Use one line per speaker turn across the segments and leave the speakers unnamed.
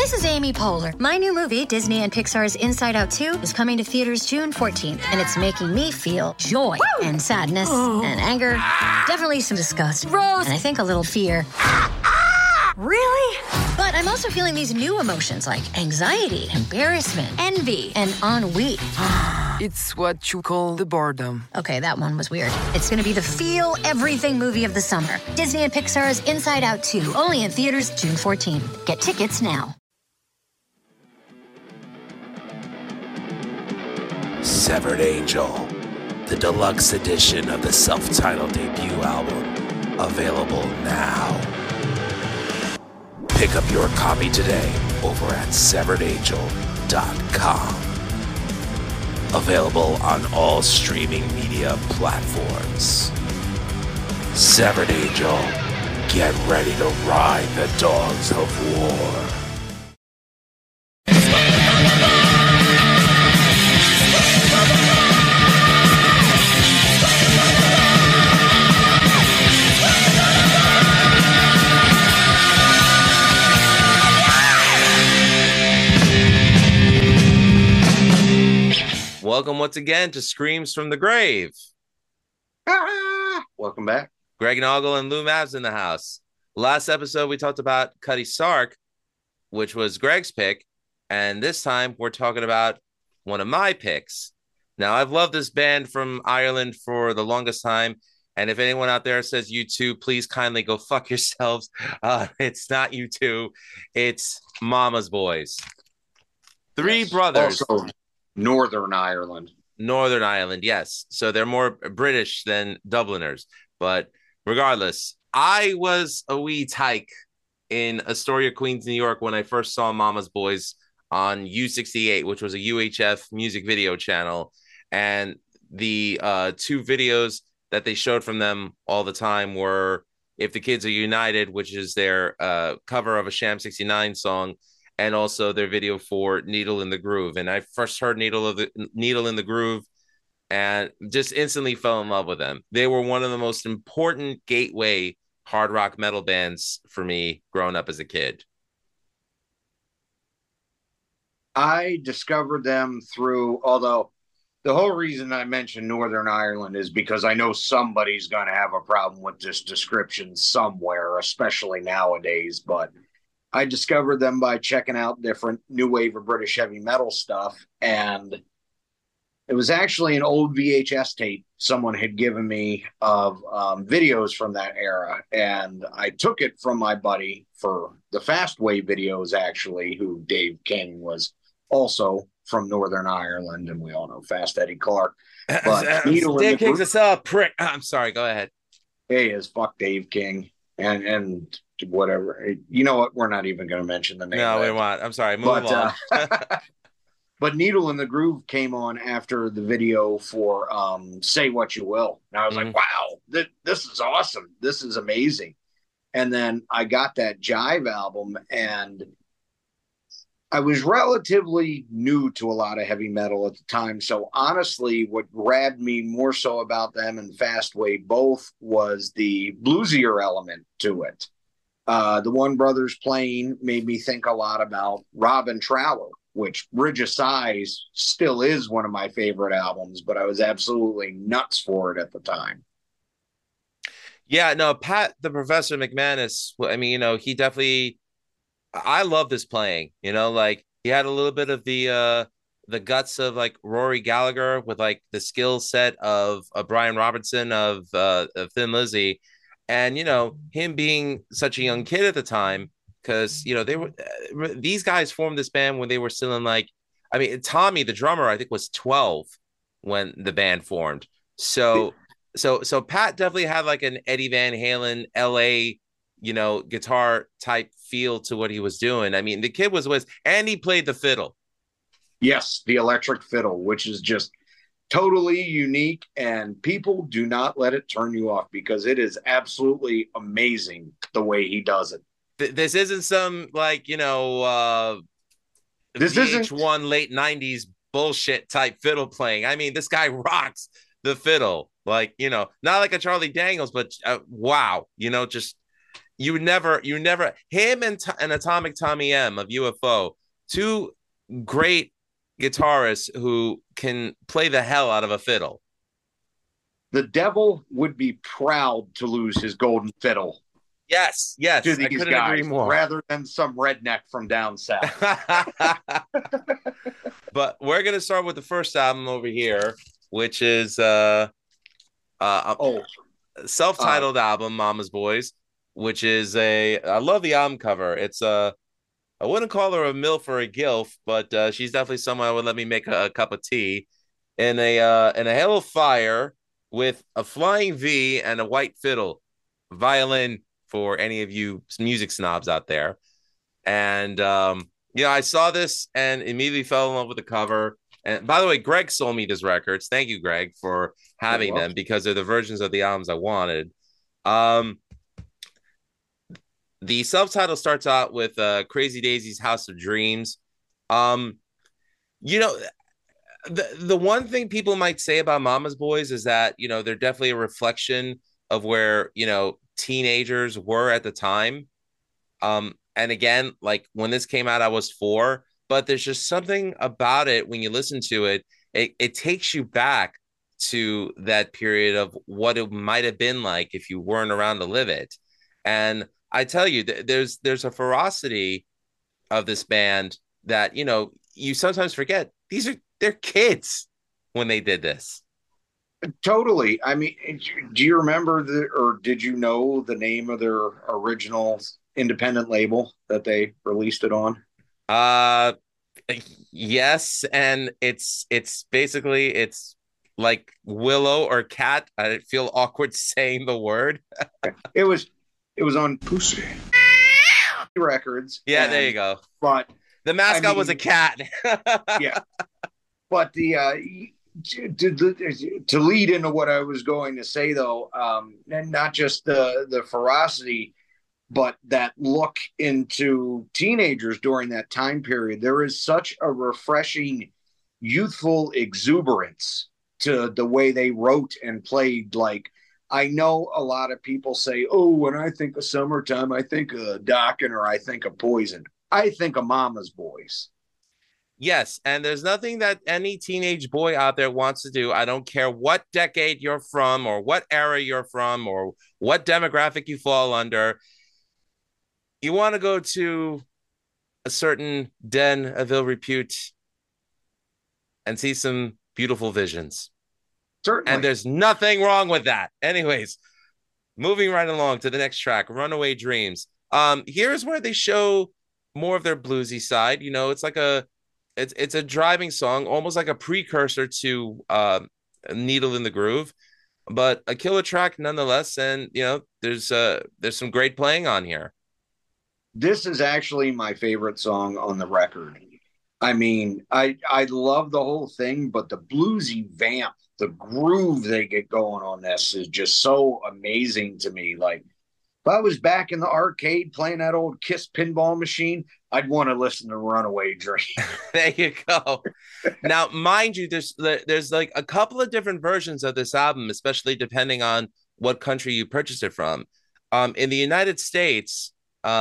This is Amy Poehler. My new movie, Disney and Pixar's Inside Out 2, is coming to theaters June 14th, and it's making me feel joy and sadness and anger, definitely some disgust, and I think a little fear. Really? But I'm also feeling these new emotions like anxiety, embarrassment, envy, and ennui.
It's what you call the boredom.
Okay, that one was weird. It's going to be the feel everything movie of the summer. Disney and Pixar's Inside Out 2, only in theaters June 14th. Get tickets now.
Severed Angel, the deluxe edition of the self-titled debut album, available now. Pick up your copy today over at severedangel.com. Available on all streaming media platforms. Severed Angel, get ready to ride the dogs of war.
Welcome once again to Screams from the Grave.
Welcome back.
Greg Noggle and Lou Mavs in the house. Last episode, we talked about Cutty Sark, which was Greg's pick. And this time, we're talking about one of my picks. Now, I've loved this band from Ireland for the longest time. And if anyone out there says U2, please kindly go fuck yourselves. It's not U2. It's Mama's Boys. Three brothers.
Also, Northern Ireland.
Northern Ireland, yes. So they're more British than Dubliners. But regardless, I was a wee tyke in Astoria, Queens, New York when I first saw Mama's Boys on U68, which was a UHF music video channel. And the two videos that they showed from them all the time were If the Kids Are United, which is their cover of a Sham 69 song, and also their video for Needle in the Groove. And I first heard Needle in the Groove and just instantly fell in love with them. They were one of the most important gateway hard rock metal bands for me growing up as a kid.
I discovered them through, although the whole reason I mentioned Northern Ireland is because I know somebody's going to have a problem with this description somewhere, especially nowadays, but I discovered them by checking out different new wave of British heavy metal stuff. And it was actually an old VHS tape someone had given me of videos from that era. And I took it from my buddy for the Fast Wave videos, actually, who Dave King was also from Northern Ireland. And we all know Fast Eddie Clark. But
Dave King's a sell prick. I'm sorry. Go ahead.
He is. Fuck Dave King. And whatever, you know what? We're not even going to mention the name.
No, we won't. I'm sorry. Move on.
But Needle in the Groove came on after the video for Say What You Will. And I was like, wow, this is awesome. This is amazing. And then I got that Jive album, and I was relatively new to a lot of heavy metal at the time. So honestly, what grabbed me more so about them and Fast Wave both was the bluesier element to it. The One Brothers playing made me think a lot about Robin Trower, which Bridge of Sighs still is one of my favorite albums, but I was absolutely nuts for it at the time.
Yeah, no, Pat, the Professor McManus, I mean, he definitely, I love this playing, like he had a little bit of the guts of like Rory Gallagher with like the skill set of Brian Robertson of Thin Lizzy. And, him being such a young kid at the time, because, these guys formed this band when they were still in Tommy, the drummer, I think was 12 when the band formed. So Pat definitely had like an Eddie Van Halen, LA, guitar type feel to what he was doing. I mean, the kid and he played the fiddle.
Yes, the electric fiddle, which is just totally unique, and people do not let it turn you off because it is absolutely amazing the way he does it.
This isn't some this VH1 late 90s bullshit type fiddle playing. I mean, this guy rocks the fiddle, not like a Charlie Daniels, but wow, just you never him and Atomic Tommy M of UFO, two great guitarists who can play the hell out of a fiddle.
The devil would be proud to lose his golden fiddle
Yes,
to
I
these
couldn't agree
guys
more.
rather than some redneck from down south.
But we're gonna start with the first album over here, which is
Oh,
self-titled album, Mama's Boys, which is I love the album cover. It's I wouldn't call her a MILF or a GILF, but she's definitely someone that would let me make a cup of tea in a halo of fire with a flying V and a white fiddle, violin for any of you music snobs out there. And I saw this and immediately fell in love with the cover. And by the way, Greg sold me these records. Thank you, Greg, for having them because they're the versions of the albums I wanted. The self-title starts out with Crazy Daisy's House of Dreams. The one thing people might say about Mama's Boys is that, they're definitely a reflection of where, teenagers were at the time. And again, like when this came out, I was 4, but there's just something about it when you listen to it, it takes you back to that period of what it might have been like if you weren't around to live it. And I tell you, there's a ferocity of this band that, you sometimes forget. They're kids when they did this.
totally. I mean, do you remember or did you know the name of their original independent label that they released it on?
Yes, and it's basically it's like Willow or Cat. I feel awkward saying the word.
It was on Pussy Records.
Yeah, there you go.
But
the mascot was a cat.
Yeah, but to lead into what I was going to say though, and not just the ferocity, but that look into teenagers during that time period. There is such a refreshing, youthful exuberance to the way they wrote and played. Like, I know a lot of people say, oh, when I think of Summertime, I think of Dokken or I think of Poison. I think of Mama's Boys.
Yes, and there's nothing that any teenage boy out there wants to do. I don't care what decade you're from or what era you're from or what demographic you fall under. You want to go to a certain den of ill repute and see some beautiful visions.
Certainly.
And there's nothing wrong with that. Anyways, moving right along to the next track, Runaway Dreams. Here's where they show more of their bluesy side. It's like it's a driving song, almost like a precursor to Needle in the Groove, but a killer track nonetheless. And there's some great playing on here.
This is actually my favorite song on the record. I mean, I love the whole thing, but the bluesy vamp, the groove they get going on this is just so amazing to me. Like, if I was back in the arcade playing that old Kiss pinball machine, I'd want to listen to Runaway Dreams.
There you go. Now, mind you, there's like a couple of different versions of this album, especially depending on what country you purchased it from. In the United States,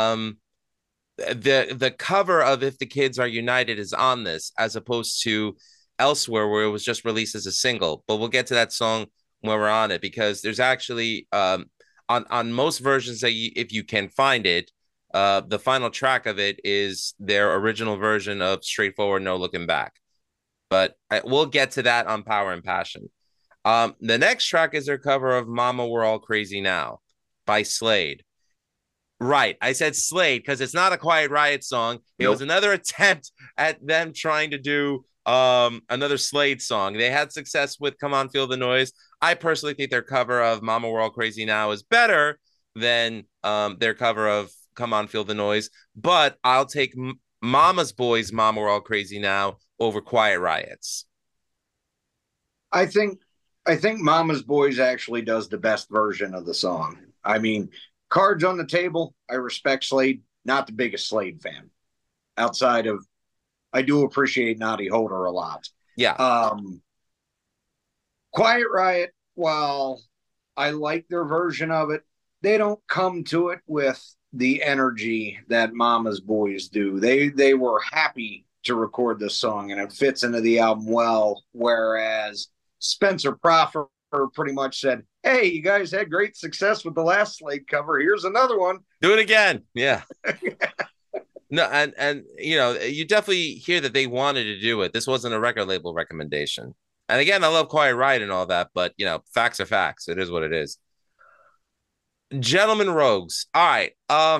the cover of If the Kids Are United is on this, as opposed to elsewhere where it was just released as a single. But we'll get to that song when we're on it, because there's actually on most versions that if you can find it, the final track of it is their original version of Straightforward No Looking Back. But we'll get to that on Power and Passion. The next track is their cover of Mama We're All Crazy Now by Slade. Right. I said Slade because it's not a Quiet Riot song. It was another attempt at them trying to do another Slade song. They had success with Come On Feel the Noise. I personally think their cover of Mama We're All Crazy Now is better than their cover of Come On Feel the Noise. But I'll take Mama's Boys' Mama We're All Crazy Now over Quiet Riot's.
I think Mama's Boys actually does the best version of the song. I mean, Cards on the Table, I respect Slade. Not the biggest Slade fan. Outside of, I do appreciate Noddy Holder a lot.
Yeah.
Quiet Riot, while I like their version of it, they don't come to it with the energy that Mama's Boys do. They were happy to record this song, and it fits into the album well. Whereas Spencer Proffer pretty much said, "Hey, you guys had great success with the last Slade cover. Here's another one.
Do it again." Yeah. No, and you know, you definitely hear that they wanted to do it. This wasn't a record label recommendation. And again, I love Quiet Riot and all that, but you know, facts are facts. It is what it is. Gentlemen Rogues. All right.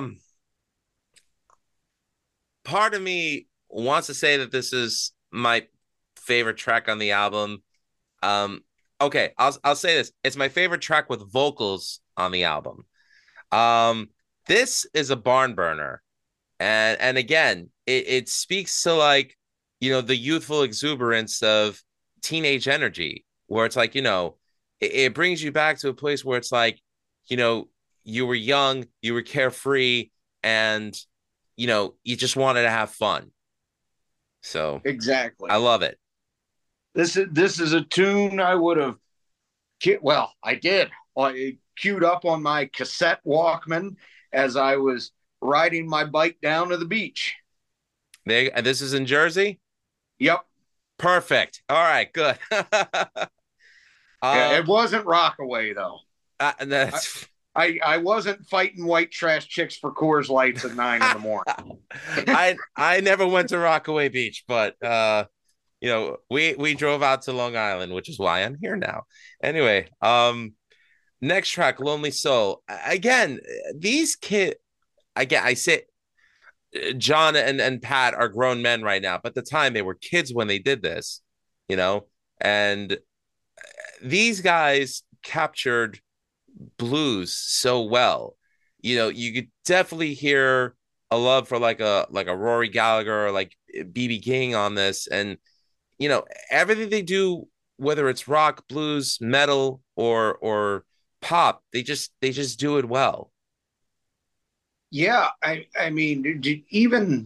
Part of me wants to say that this is my favorite track on the album. Okay, I'll say this. It's my favorite track with vocals on the album. This is a barn burner. And again, it speaks to, like, you know, the youthful exuberance of teenage energy, where it's like, you know, it brings you back to a place where it's like, you know, you were young, you were carefree, and, you know, you just wanted to have fun. So
Exactly.
I love it.
This is a tune I would have, I did. I queued up on my cassette Walkman as I was riding my bike down to the beach.
And this is in Jersey?
Yep.
Perfect. All right, good.
Yeah, it wasn't Rockaway, though.
That's...
I wasn't fighting white trash chicks for Coors Lights at 9 in the morning.
I never went to Rockaway Beach, but you know, we drove out to Long Island, which is why I'm here now. Anyway, next track, Lonely Soul. Again, these kids, I say John and Pat are grown men right now, but at the time they were kids when they did this, you know, and these guys captured blues so well. You know, you could definitely hear a love for like a Rory Gallagher or like BB King on this, and you know, everything they do, whether it's rock, blues, metal, or pop, they just do it well.
Yeah, I mean, even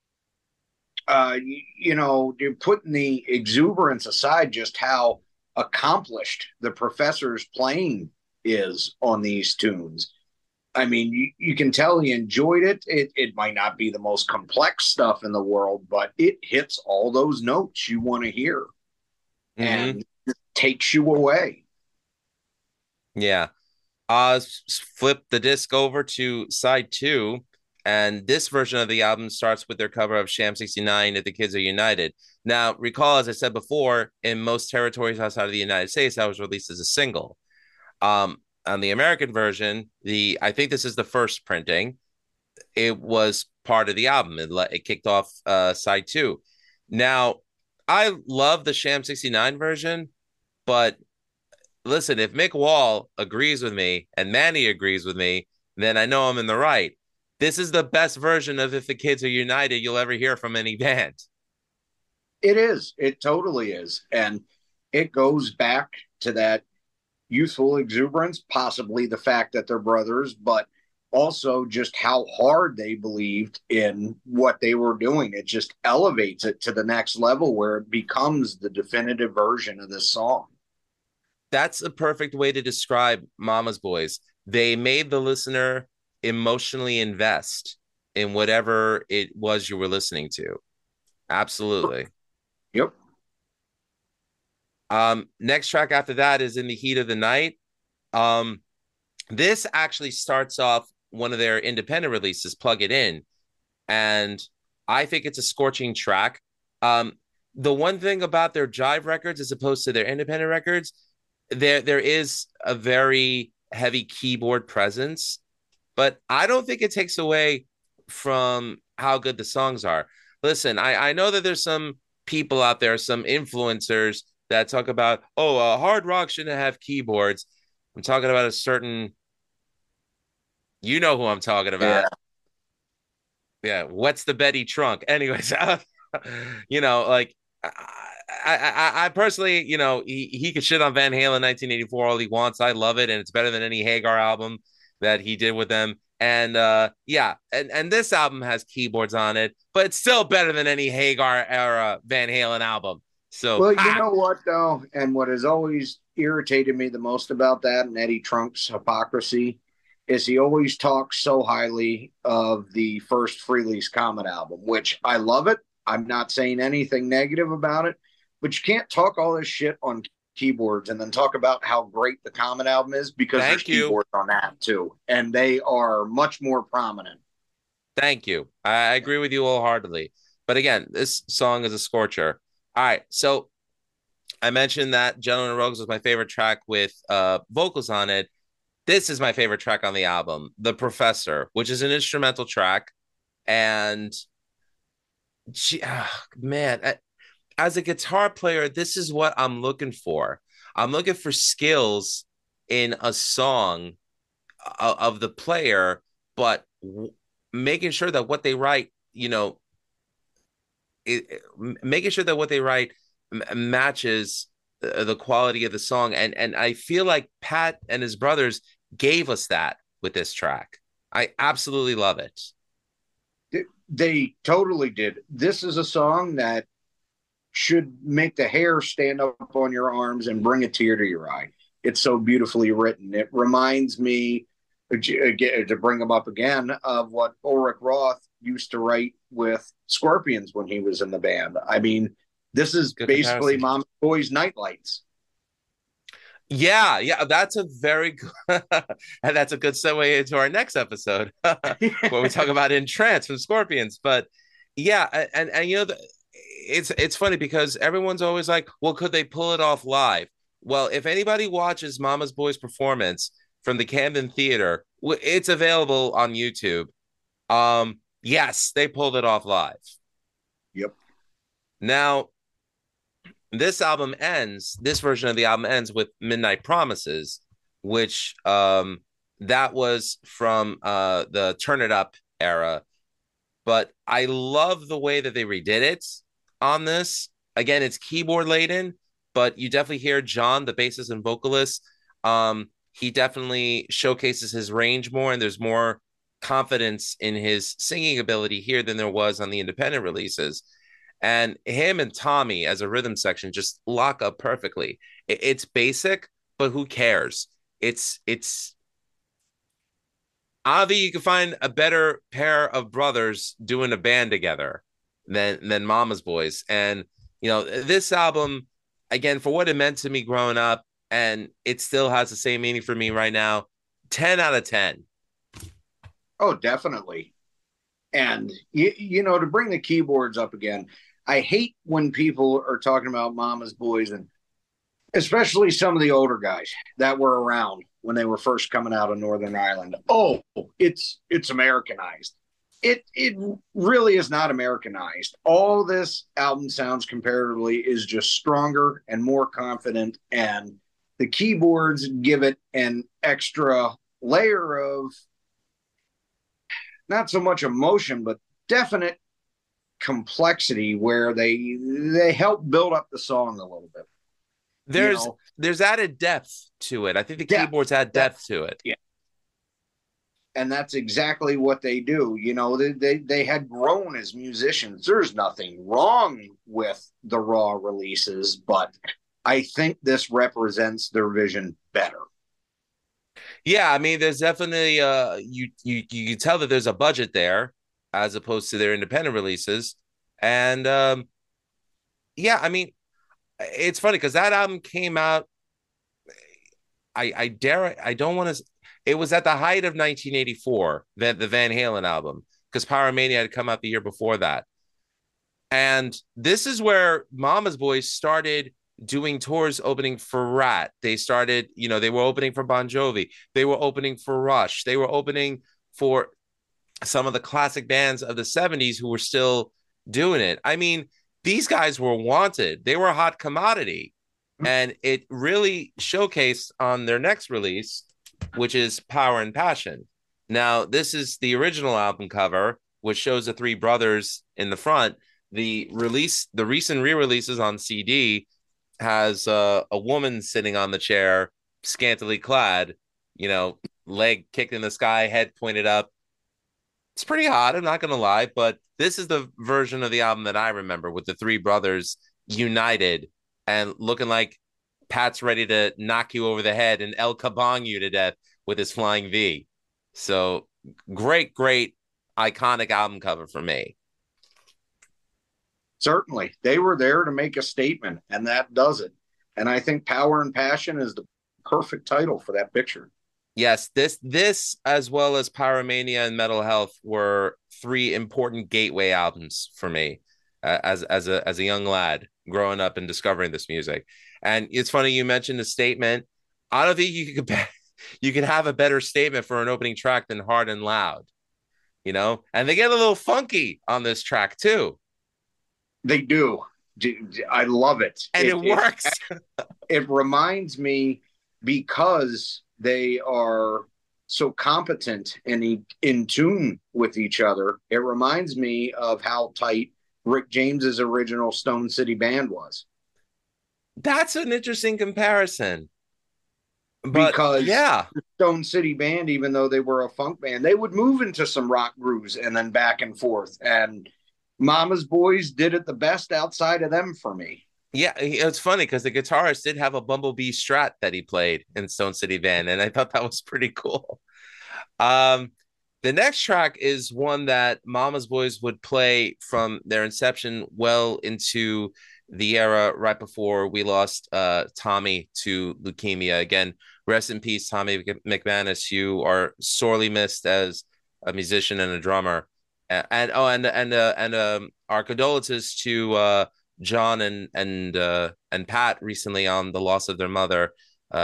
you know, putting the exuberance aside, just how accomplished the Professor's playing is on these tunes. I mean, you can tell he enjoyed it. It might not be the most complex stuff in the world, but it hits all those notes you want to hear, and it takes you away.
Yeah. Flip the disc over to side 2, and this version of the album starts with their cover of Sham 69, If the Kids Are United. Now, recall, as I said before, in most territories outside of the United States, that was released as a single. On the American version, I think this is the first printing. It was part of the album. It kicked off side 2. Now, I love the Sham 69 version, but listen, if Mick Wall agrees with me and Manny agrees with me, then I know I'm in the right. This is the best version of If the Kids Are United you'll ever hear from any band.
It is. It totally is. And it goes back to that youthful exuberance, possibly the fact that they're brothers, but also just how hard they believed in what they were doing. It just elevates it to the next level where it becomes the definitive version of this song.
That's a perfect way to describe Mama's Boys. They made the listener emotionally invest in whatever it was you were listening to. Absolutely.
Yep.
Next track after that is In the Heat of the Night. This actually starts off one of their independent releases, Plug It In, and I think it's a scorching track. The one thing about their Jive records as opposed to their independent records, there is a very heavy keyboard presence, but I don't think it takes away from how good the songs are. Listen, I know that there's some people out there, some influencers that talk about, hard rock shouldn't have keyboards. I'm talking about a certain, you know who I'm talking about. Yeah. What's the Betty trunk? Anyways, you know, like I personally, you know, he could shit on Van Halen 1984 all he wants. I love it, and it's better than any Hagar album that he did with them. And and this album has keyboards on it, but it's still better than any Hagar era Van Halen album. So,
well, you know what, though, and what has always irritated me the most about that and Eddie Trunk's hypocrisy is he always talks so highly of the first Frehley's Comet album, which I love it. I'm not saying anything negative about it, but you can't talk all this shit on keyboards and then talk about how great the Comet album is, because there's keyboards on that too, and they are much more prominent.
Thank you. I agree with you wholeheartedly. But again, this song is a scorcher. All right, so I mentioned that Gentlemen Rogues was my favorite track with vocals on it. This is my favorite track on the album, The Professor, which is an instrumental track. And man, as a guitar player, this is what I'm looking for. I'm looking for skills in a song of the player, but making sure that what they write, making sure that what they write matches the quality of the song. And I feel like Pat and his brothers gave us that with this track. I absolutely love it.
They totally did. This is a song that should make the hair stand up on your arms and bring a tear to your eye. It's so beautifully written. It reminds me, to bring them up again, of what Ulrich Roth used to write with Scorpions when he was in the band. I mean, this is good basically Mama's Boys Nightlights.
Yeah, that's a very good, and that's a good segue into our next episode where we talk about In Trance from Scorpions. But yeah, and it's funny because everyone's always like, well, could they pull it off live? Well, if anybody watches Mama's Boys performance from the Camden Theater, it's available on YouTube. Yes, they pulled it off live.
Yep.
Now, this version of the album ends with Midnight Promises, which that was from the Turn It Up era. But I love the way that they redid it on this. Again, it's keyboard laden, but you definitely hear John, the bassist and vocalist. He definitely showcases his range more, and there's more confidence in his singing ability here than there was on the independent releases. And him and Tommy as a rhythm section just lock up perfectly. It's basic, but who cares? It's I think you can find a better pair of brothers doing a band together than Mama's Boys. And this album, again, for what it meant to me growing up, and it still has the same meaning for me right now, 10 out of 10.
Oh, definitely. And to bring the keyboards up again, I hate when people are talking about Mama's Boys, and especially some of the older guys that were around when they were first coming out of Northern Ireland. Oh, it's Americanized. It really is not Americanized. All this album sounds comparatively is just stronger and more confident, and the keyboards give it an extra layer of not so much emotion, but definite complexity, where they help build up the song a little bit.
There's added depth to it. I think the keyboards add depth to it.
Yeah. And that's exactly what they do. They had grown as musicians. There's nothing wrong with the Raw releases, but I think this represents their vision better.
Yeah, I mean, there's definitely you can tell that there's a budget there as opposed to their independent releases. And yeah, I mean, it's funny because that album came out. It was at the height of 1984, the Van Halen album, because Pyromania had come out the year before that. And this is where Mama's Boys started doing tours, opening for Rat. They started, they were opening for Bon Jovi. They were opening for Rush. They were opening for some of the classic bands of the 70s who were still doing it. I mean, these guys were wanted. They were a hot commodity. And it really showcased on their next release, which is Power and Passion. Now, this is the original album cover, which shows the three brothers in the front. The recent re-releases on CD has a woman sitting on the chair, scantily clad, leg kicked in the sky, head pointed up. It's pretty hot, I'm not going to lie, but this is the version of the album that I remember, with the three brothers united and looking like Pat's ready to knock you over the head and El Kabong you to death with his flying V. So great, great, iconic album cover for me.
Certainly. They were there to make a statement, and that does it. And I think Power and Passion is the perfect title for that picture.
Yes, this as well as Pyromania and Metal Health were three important gateway albums for me as a young lad growing up and discovering this music. And it's funny you mentioned the statement. I don't think you could have a better statement for an opening track than Hard and Loud, you know? And they get a little funky on this track too.
They do. I love it.
And it works.
It reminds me, because they are so competent and in tune with each other, it reminds me of how tight Rick James's original Stone City Band was.
That's an interesting comparison. But
because
yeah,
the Stone City Band, even though they were a funk band, they would move into some rock grooves and then back and forth. And Mama's Boys did it the best outside of them for me.
Yeah, it's funny because the guitarist did have a Bumblebee Strat that he played in Stone City Band, and I thought that was pretty cool. The next track is one that Mama's Boys would play from their inception well into the era right before we lost Tommy to leukemia. Again, rest in peace, Tommy McManus. You are sorely missed as a musician and a drummer. And our condolences to John and Pat recently on the loss of their mother.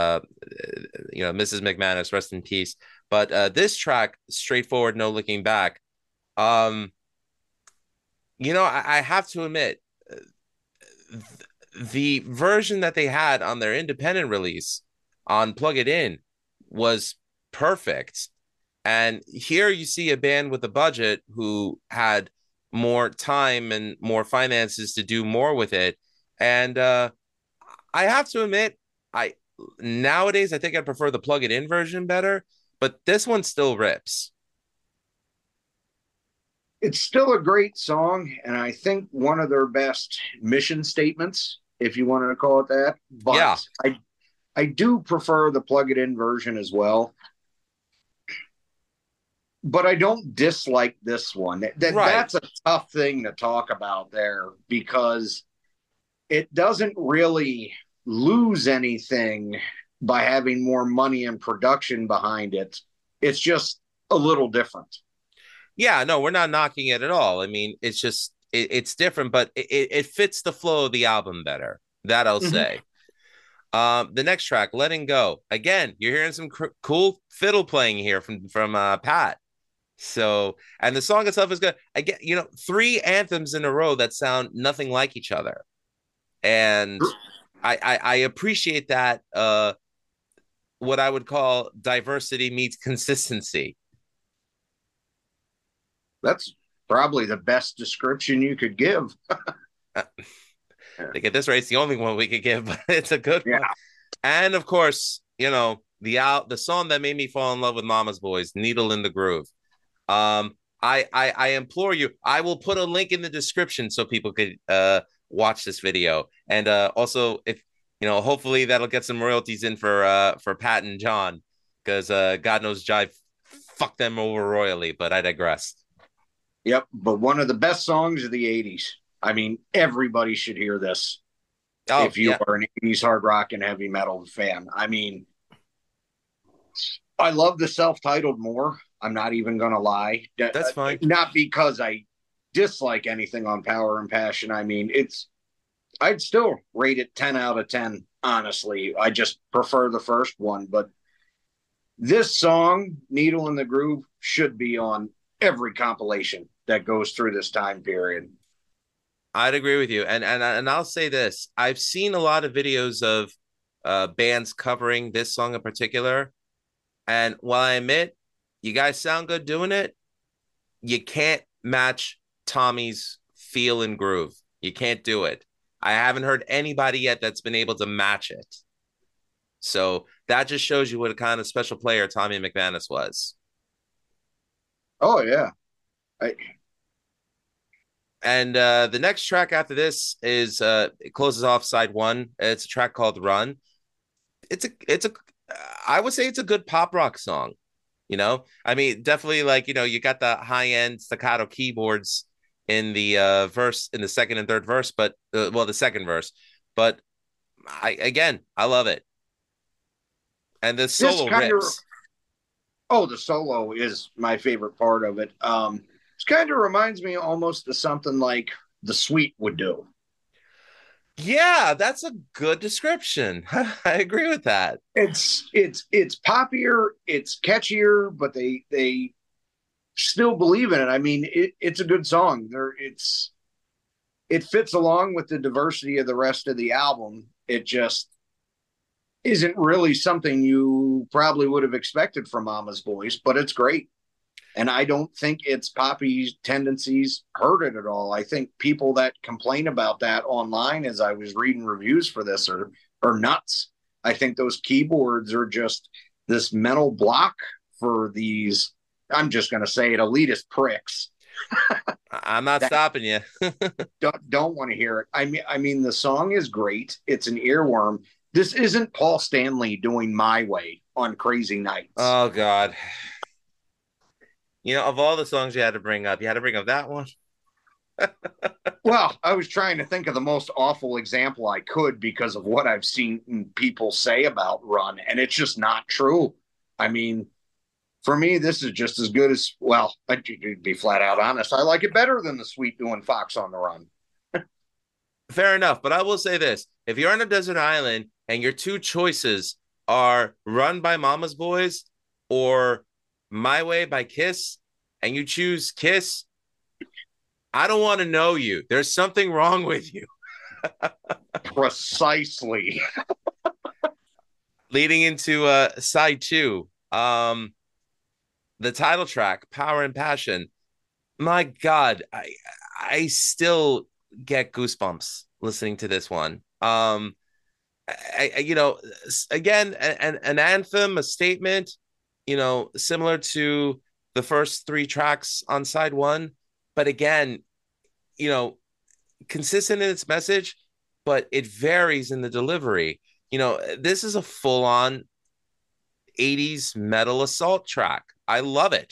Mrs. McManus, rest in peace. But this track, Straightforward, No Looking Back. I have to admit, the version that they had on their independent release on Plug It In was perfect. And here you see a band with a budget who had more time and more finances to do more with it. And I have to admit, nowadays I think I prefer the Plug It In version better, but this one still rips.
It's still a great song, and I think one of their best mission statements, if you wanted to call it that. But yeah. I do prefer the Plug It In version as well. But I don't dislike this one. That's a tough thing to talk about there, because it doesn't really lose anything by having more money and production behind it. It's just a little different.
Yeah, no, we're not knocking it at all. I mean, it's just, it's different, but it fits the flow of the album better. That I'll say. The next track, Letting Go. Again, you're hearing some cool fiddle playing here from Pat. So, and the song itself is good. I get, 3 anthems in a row that sound nothing like each other. And I appreciate that, what I would call diversity meets consistency.
That's probably the best description you could give.
To get this right, it's the only one we could give, but it's a good one. And of course, the song that made me fall in love with Mama's Boys, Needle in the Groove. I implore you, I will put a link in the description so people could watch this video. And also, if hopefully that'll get some royalties in for Pat and John, because God knows Jive fucked them over royally, but I digress.
Yep, but one of the best songs of the 80s. I mean, everybody should hear this if you are an 80s hard rock and heavy metal fan. I mean, I love the self-titled more. I'm not even going to lie.
That's fine.
Not because I dislike anything on Power and Passion. I mean, I'd still rate it 10 out of 10, honestly. I just prefer the first one. But this song, Needle in the Groove, should be on every compilation that goes through this time period.
I'd agree with you. And I'll say this. I've seen a lot of videos of bands covering this song in particular. And while I admit you guys sound good doing it, you can't match Tommy's feel and groove. You can't do it. I haven't heard anybody yet that's been able to match it. So that just shows you what a kind of special player Tommy McManus was.
Oh, yeah.
And the next track after this is it closes off side 1. It's a track called Run. I would say it's a good pop rock song. You know, I mean, definitely like, you know, you got the high end staccato keyboards in the verse in the second and third verse, but well, the second verse, but I love it. And the
This
solo
kind of
rips.
Oh, the solo is my favorite part of it. This kind of reminds me almost of something like the Sweet would do.
Yeah, that's a good description. I agree with that.
It's poppier, it's catchier, but they still believe in it. I mean, it's a good song. It fits along with the diversity of the rest of the album. It just isn't really something you probably would have expected from Mama's Boys, but it's great. And I don't think its poppy tendencies hurt it at all. I think people that complain about that online, as I was reading reviews for this, are nuts. I think those keyboards are just this mental block for these, I'm just going to say it, elitist pricks.
I'm not stopping you.
don't want to hear it. I mean, the song is great. It's an earworm. This isn't Paul Stanley doing My Way on Crazy Nights.
Oh God. You know, of all the songs you had to bring up, you had to bring up that one.
Well, I was trying to think of the most awful example I could because of what I've seen people say about Run, and it's just not true. I mean, for me, this is just as good as, well, I'd be flat out honest. I like it better than the Sweet doing Fox on the Run.
Fair enough, but I will say this: if you're on a desert island and your two choices are Run by Mama's Boys or My Way by Kiss, and you choose Kiss, I don't want to know you. There's something wrong with you.
Precisely.
Leading into side two, the title track, Power and Passion. My God, I still get goosebumps listening to this one. You know, again, an anthem, a statement, you know, similar to the first three tracks on side one, but again, you know, consistent in its message, but it varies in the delivery. You know, this is a full-on 80s metal assault track. I love it.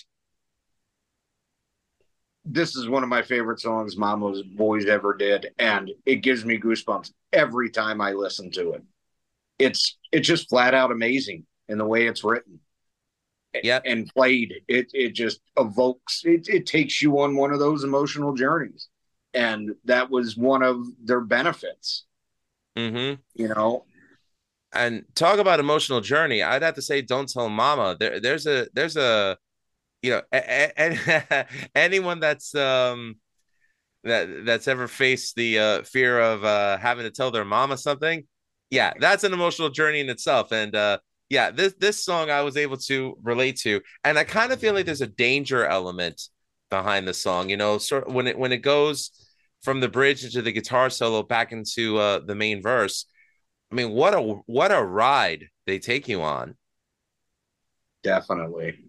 This is one of my favorite songs Mama's Boys ever did, and it gives me goosebumps every time I listen to it. It's just flat out amazing in the way it's written.
Yep.
And played. It just evokes, it takes you on one of those emotional journeys. And that was one of their benefits.
Mm-hmm.
You know?
And talk about emotional journey. I'd have to say Don't Tell Mama. There's a you know, anyone that's that's ever faced the fear of having to tell their mama something, yeah, that's an emotional journey in itself. And yeah, this song I was able to relate to, and I kind of feel like there's a danger element behind the song. You know, sort of when it goes from the bridge into the guitar solo back into the main verse. I mean, what a ride they take you on.
Definitely.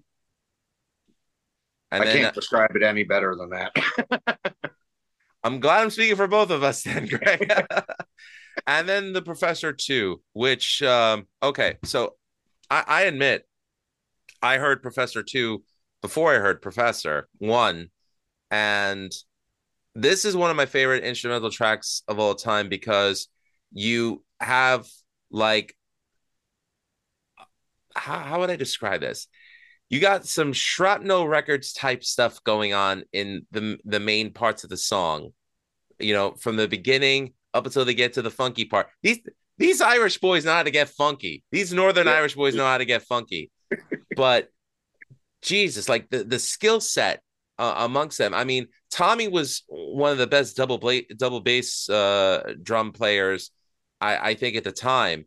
And
I
then,
can't describe it any better than that.
I'm glad I'm speaking for both of us then, Greg. And then the Professor 2, which okay, so I admit I heard Professor 2 before I heard Professor 1, and this is one of my favorite instrumental tracks of all time because you have like how would I describe this? You got some Shrapnel Records type stuff going on in the main parts of the song, you know, from the beginning up until they get to the funky part. These Irish boys know how to get funky. These Northern Irish boys know how to get funky. But Jesus, like the skill set amongst them. I mean, Tommy was one of the best double bass drum players, I think at the time.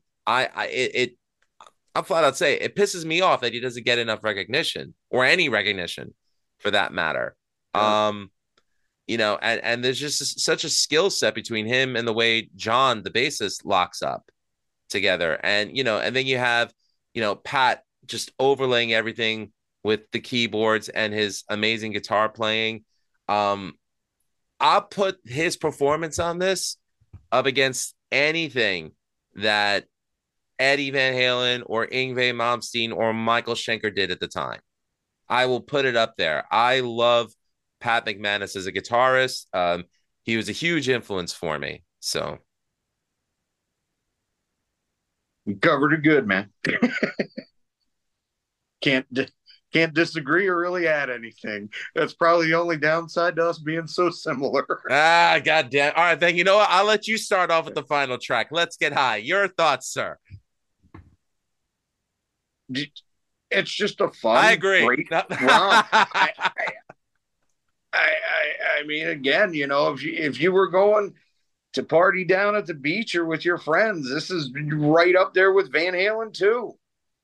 I'll flat out say it pisses me off that he doesn't get enough recognition or any recognition for that matter. Yeah. You know, and there's just such a skill set between him and the way John, the bassist, locks up together. And, you know, and then you have, you know, Pat just overlaying everything with the keyboards and his amazing guitar playing. I'll put his performance on this up against anything that Eddie Van Halen or Yngwie Malmsteen or Michael Schenker did at the time. I will put it up there. I love Pat McManus as a guitarist. He was a huge influence for me. So
you covered it good, man. Can't disagree or really add anything. That's probably the only downside to us being so similar.
Goddamn. All right, thank you. You know what? I'll let you start off with the final track. Let's Get High. Your thoughts, sir?
It's just a fun.
I agree.
I mean, again, you know, if you were going to party down at the beach or with your friends, this is right up there with Van Halen too.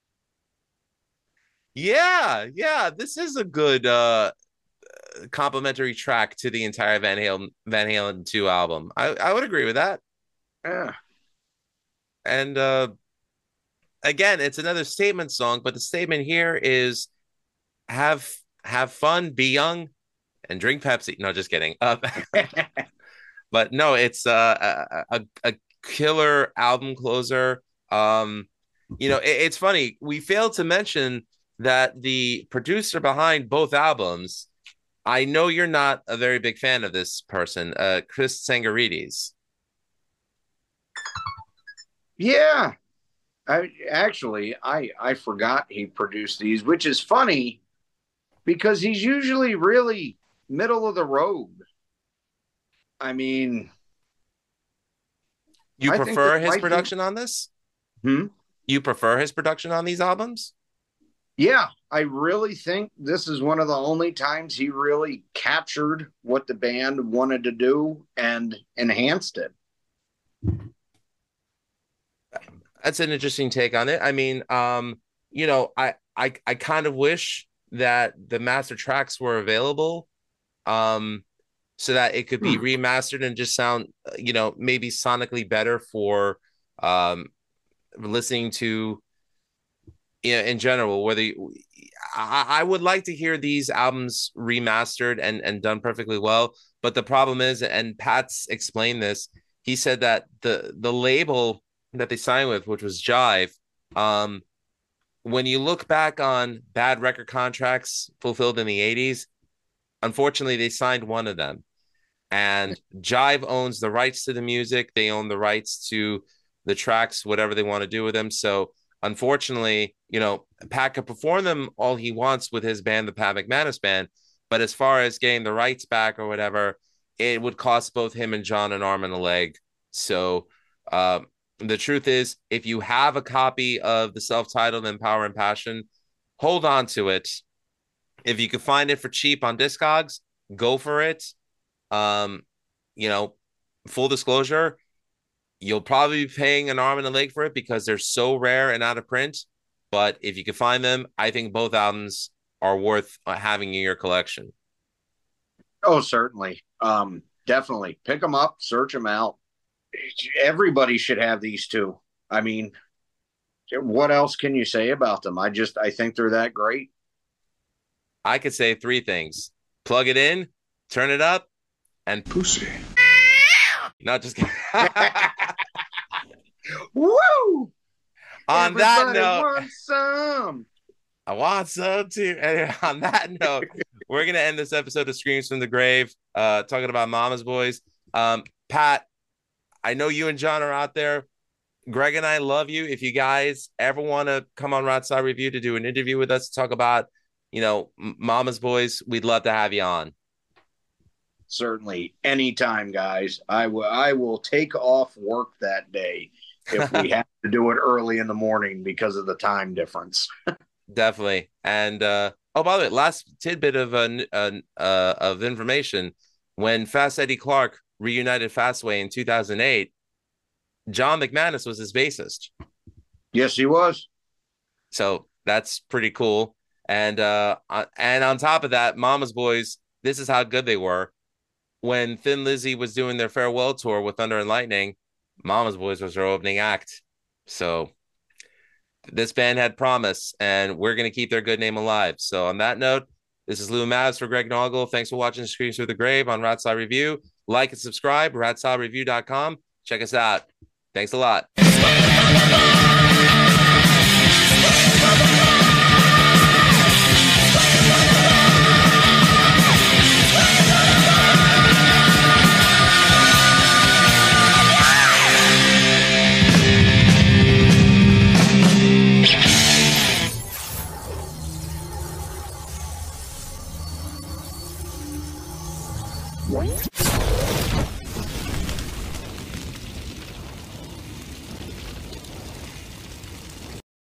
Yeah. This is a good complimentary track to the entire Van Halen 2 album. I would agree with that.
Yeah.
And again, it's another statement song, but the statement here is have fun, be young, and drink Pepsi. No, just kidding. But no, it's a killer album closer. You know, it's funny. We failed to mention that the producer behind both albums, I know you're not a very big fan of this person, Chris Tsangarides.
Yeah. I forgot he produced these, which is funny because he's usually really middle of the road. I mean,
you prefer his production on this? You prefer his production on these albums?
Yeah, I really think this is one of the only times he really captured what the band wanted to do and enhanced it.
That's an interesting take on it. I mean, you know, I kind of wish that the master tracks were available, so that it could be remastered and just sound, you know, maybe sonically better for listening to, you know, in general. Whether I would like to hear these albums remastered and done perfectly well, but the problem is, and Pat's explained this, he said that the label that they signed with, which was Jive, when you look back on bad record contracts fulfilled in the 80s, unfortunately they signed one of them, and Jive owns the rights to the music. They own the rights to the tracks, whatever they want to do with them. So unfortunately, you know, Pat can perform them all he wants with his band, the Pat McManus Band, but as far as getting the rights back or whatever, it would cost both him and John an arm and a leg. So the truth is, if you have a copy of the self-titled In Power and Passion, hold on to it. If you can find it for cheap on Discogs, go for it. You know, full disclosure, you'll probably be paying an arm and a leg for it because they're so rare and out of print. But if you can find them, I think both albums are worth having in your collection.
Oh, certainly. Definitely. Pick them up, search them out. Everybody should have these two. I mean, what else can you say about them? I think they're that great.
I could say three things: plug it in, turn it up, and
pussy.
No, just kidding.
Woo!
On that note,
wants some.
I want some too. And on that note, we're gonna end this episode of Screams from the Grave, talking about Mama's Boys. Pat, I know you and John are out there. Greg and I love you. If you guys ever want to come on Rodside Review to do an interview with us to talk about, you know, Mama's Boys, we'd love to have you on.
Certainly. Anytime, guys. I will take off work that day if we have to do it early in the morning because of the time difference.
Definitely. And oh, by the way, last tidbit of information: when Fast Eddie Clarke reunited Fastway in 2008, John McManus was his bassist.
Yes, he was.
So that's pretty cool. And on top of that, Mama's Boys, this is how good they were. When Thin Lizzy was doing their farewell tour with Thunder and Lightning, Mama's Boys was their opening act. So this band had promise, and we're going to keep their good name alive. So on that note, this is Lou Mavs for Greg Noggle. Thanks for watching Screams Through the Grave on Rodside Review. Like and subscribe, rodsidereview.com. Check us out. Thanks a lot.